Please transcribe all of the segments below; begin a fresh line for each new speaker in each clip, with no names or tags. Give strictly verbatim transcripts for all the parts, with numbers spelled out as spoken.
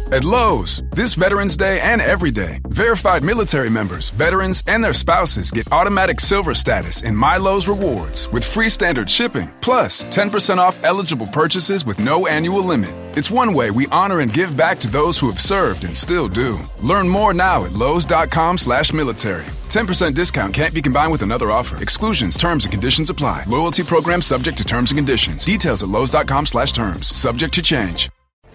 At Lowe's, this Veterans Day and every day, verified military members, veterans, and their spouses get automatic silver status in My Lowe's Rewards with free standard shipping, plus ten percent off eligible purchases with no annual limit. It's one way we honor and give back to those who have served and still do. Learn more now at lowes.com slash military. ten percent discount can't be combined with another offer. Exclusions, terms, and conditions apply. Loyalty program subject to terms and conditions. Details at lowes.com slash terms. Subject to change.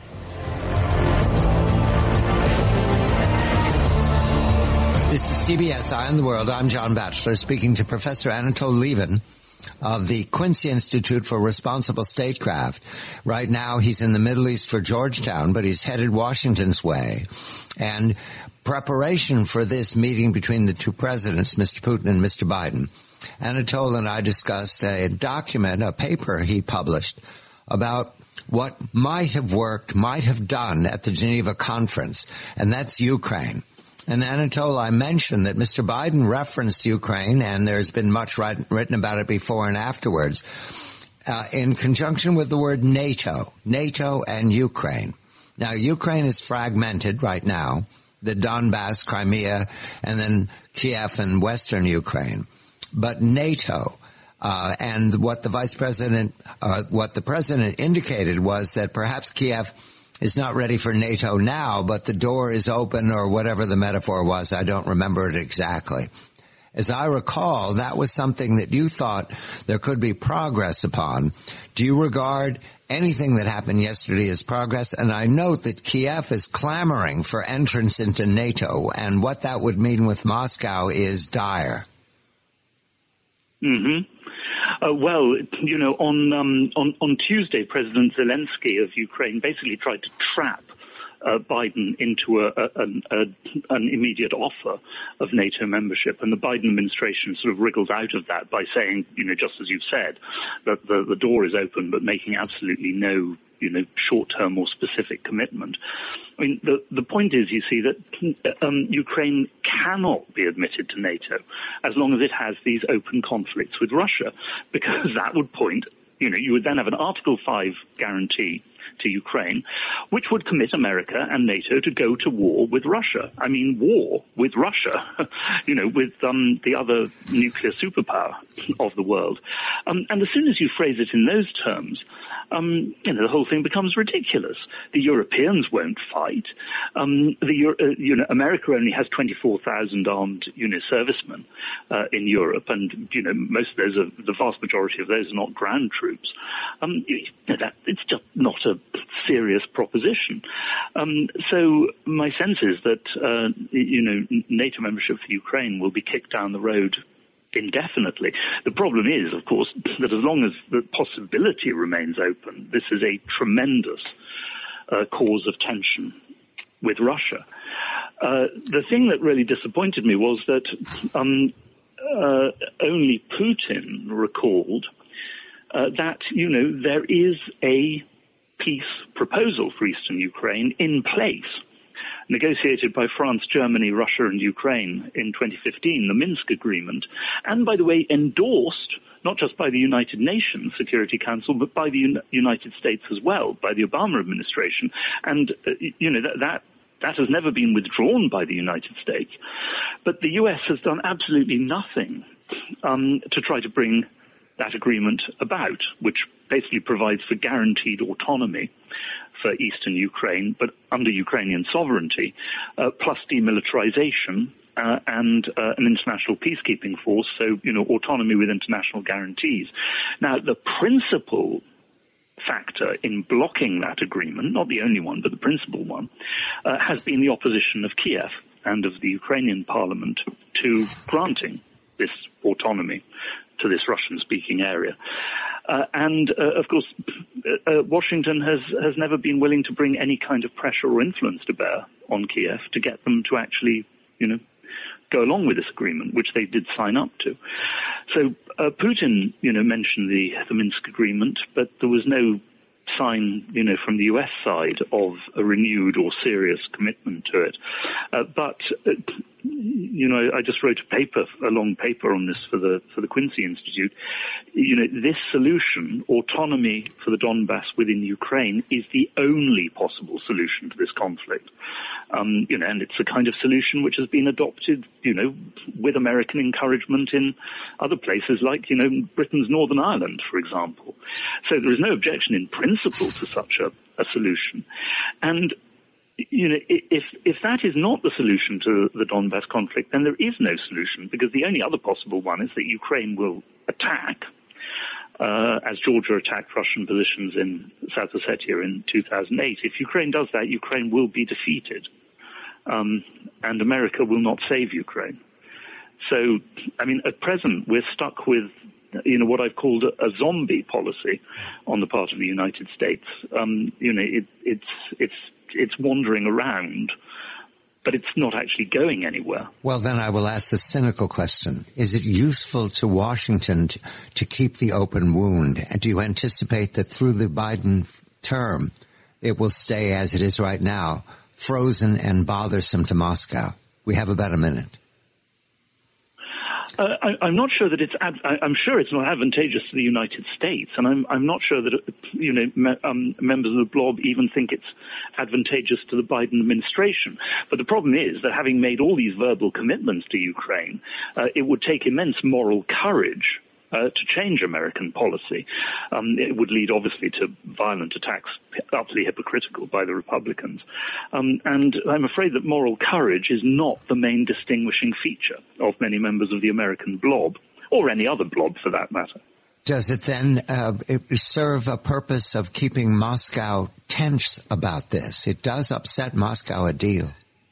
This is C B S Eye on the World. I'm John Batchelor, speaking to Professor Anatol Lieven of the Quincy Institute for Responsible Statecraft. Right now, he's in the Middle East for Georgetown, but he's headed Washington's way. And preparation for this meeting between the two presidents, Mister Putin and Mister Biden, Anatol and I discussed a document, a paper he published about what might have worked, might have done at the Geneva conference, and that's Ukraine. And Anatol, I mentioned that Mister Biden referenced Ukraine, and there's been much write, written about it before and afterwards, uh, in conjunction with the word NATO, NATO and Ukraine. Now, Ukraine is fragmented right now, the Donbass, Crimea, and then Kiev and Western Ukraine. But NATO, uh, and what the vice president, uh, what the president indicated was that perhaps Kiev is not ready for NATO now, but the door is open, or whatever the metaphor was. I don't remember it exactly. As I recall, that was something that you thought there could be progress upon. Do you regard anything that happened yesterday as progress? And I note that Kiev is clamoring for entrance into NATO, and what that would mean with Moscow is dire.
Mm-hmm. Uh, well, you know, on, um, on on Tuesday, President Zelensky of Ukraine basically tried to trap uh, Biden into a, a, a, an immediate offer of NATO membership, and the Biden administration sort of wriggled out of that by saying, you know, just as you've said, that the, the door is open, but making absolutely no, you know, short-term or specific commitment. I mean, the, the point is, you see, that um, Ukraine cannot be admitted to NATO as long as it has these open conflicts with Russia, because that would point, you know, you would then have an Article five guarantee to Ukraine, which would commit America and NATO to go to war with Russia. I mean, war with Russia, you know, with um, the other nuclear superpower of the world. Um, and as soon as you phrase it in those terms, um, you know, the whole thing becomes ridiculous. The Europeans won't fight. Um, the uh, you know, America only has twenty-four thousand armed, you know, servicemen uh, in Europe, and you know, most of those are, the vast majority of those are not ground troops. Um, you know, that it's just not a serious proposition. Um, so my sense is that uh, you know, NATO membership for Ukraine will be kicked down the road indefinitely. The problem is, of course, that as long as the possibility remains open, this is a tremendous uh, cause of tension with Russia. Uh, the thing that really disappointed me was that um, uh, only Putin recalled uh, that, you know, there is a peace proposal for eastern Ukraine in place, negotiated by France, Germany, Russia, and Ukraine in twenty fifteen, the Minsk Agreement, and, by the way, endorsed not just by the United Nations Security Council, but by the Un- United States as well, by the Obama administration. And, uh, you know, that, that that has never been withdrawn by the United States. But the U S has done absolutely nothing um, to try to bring that agreement about, which basically provides for guaranteed autonomy for eastern Ukraine, but under Ukrainian sovereignty, uh, plus demilitarization uh, and uh, an international peacekeeping force, so, you know, autonomy with international guarantees. Now, the principal factor in blocking that agreement, not the only one, but the principal one, uh, has been the opposition of Kiev and of the Ukrainian parliament to granting this autonomy to this Russian-speaking area. Uh, and, uh, of course, uh, Washington has, has never been willing to bring any kind of pressure or influence to bear on Kiev to get them to actually, you know, go along with this agreement, which they did sign up to. So uh, Putin, you know, mentioned the, the Minsk agreement, but there was no sign, you know, from the U S side of a renewed or serious commitment to it. Uh, but, uh, you know, I just wrote a paper, a long paper on this for the for the Quincy Institute. You know, this solution, autonomy for the Donbass within Ukraine, is the only possible solution to this conflict. Um, you know, and it's a kind of solution which has been adopted, you know, with American encouragement in other places like, you know, Britain's Northern Ireland, for example. So there is no objection in principle to such a, a solution. And you know, if if that is not the solution to the Donbass conflict, then there is no solution, because the only other possible one is that Ukraine will attack, uh, as Georgia attacked Russian positions in South Ossetia in two thousand eight. If Ukraine does that, Ukraine will be defeated, um, and America will not save Ukraine. So, I mean, at present, we're stuck with, you know, what I've called a, a zombie policy on the part of the United States. Um, you know, it, it's it's it's wandering around, but it's not actually going anywhere.
Well, then I will ask the cynical question. Is it useful to Washington to, to keep the open wound? And do you anticipate that through the Biden term, it will stay as it is right now, frozen and bothersome to Moscow? We have about a minute.
Uh, I, I'm not sure that it's. Ad, I, I'm sure it's not advantageous to the United States, and I'm. I'm not sure that you know me, um, members of the blob even think it's advantageous to the Biden administration. But the problem is that having made all these verbal commitments to Ukraine, uh, it would take immense moral courage Uh, to change American policy. Um, it would lead, obviously, to violent attacks, utterly hypocritical by the Republicans. Um, and I'm afraid that moral courage is not the main distinguishing feature of many members of the American blob, or any other blob for that matter.
Does it then uh, it serve a purpose of keeping Moscow tense about this? It does upset Moscow a deal.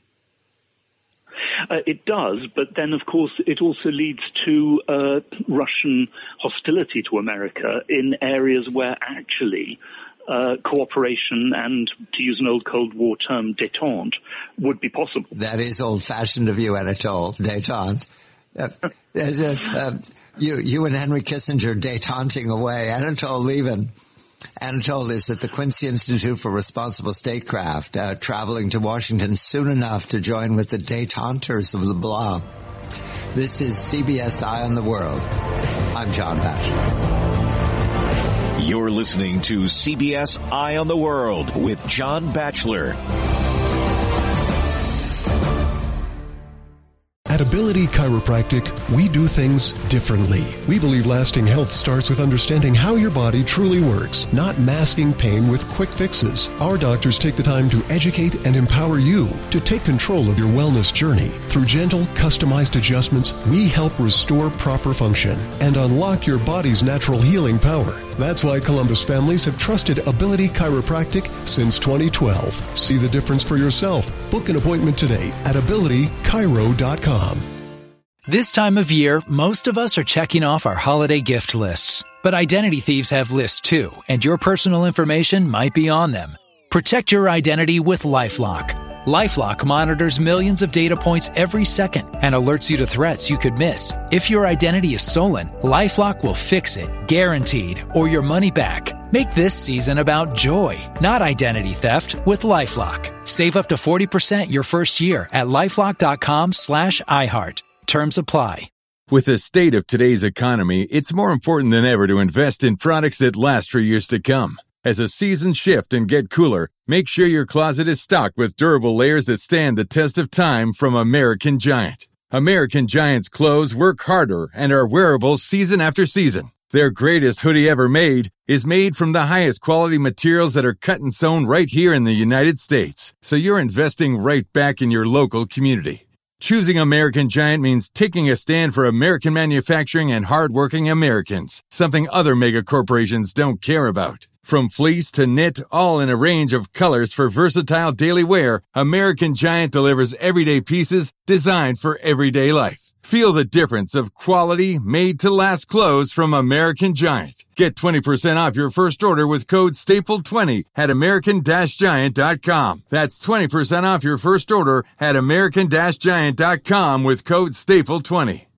Uh, it does, but then, of course, it also leads to uh, Russian hostility to America in areas where actually uh, cooperation and, to use an old Cold War term, détente, would be possible.
That is old-fashioned of you, Anatole, détente. Uh, uh, you, you and Henry Kissinger détenting away. Anatole Lieven. Anatole is at the Quincy Institute for Responsible Statecraft, uh, traveling to Washington soon enough to join with the détenteurs of the blob. This is C B S Eye on the World. I'm John Batchelor.
You're listening to C B S Eye on the World with John Batchelor.
At Ability Chiropractic, we do things differently. We believe lasting health starts with understanding how your body truly works, not masking pain with quick fixes. Our doctors take the time to educate and empower you to take control of your wellness journey. Through gentle, customized adjustments, we help restore proper function and unlock your body's natural healing power. That's why Columbus families have trusted Ability Chiropractic since twenty twelve. See the difference for yourself. Book an appointment today at ability chiro dot com.
This time of year, most of us are checking off our holiday gift lists. But identity thieves have lists too, and your personal information might be on them. Protect your identity with LifeLock. LifeLock monitors millions of data points every second and alerts you to threats you could miss. If your identity is stolen, LifeLock will fix it, guaranteed, or your money back. Make this season about joy, not identity theft, with LifeLock. Save up to forty percent your first year at LifeLock.com slash iHeart. Terms apply.
With the state of today's economy, it's more important than ever to invest in products that last for years to come. As the seasons shift and get cooler, make sure your closet is stocked with durable layers that stand the test of time from American Giant. American Giant's clothes work harder and are wearable season after season. Their greatest hoodie ever made is made from the highest quality materials that are cut and sewn right here in the United States. So you're investing right back in your local community. Choosing American Giant means taking a stand for American manufacturing and hardworking Americans, something other mega corporations don't care about. From fleece to knit, all in a range of colors for versatile daily wear, American Giant delivers everyday pieces designed for everyday life. Feel the difference of quality, made-to-last clothes from American Giant. Get twenty percent off your first order with code staple twenty at american giant dot com. That's twenty percent off your first order at american giant dot com with code staple twenty.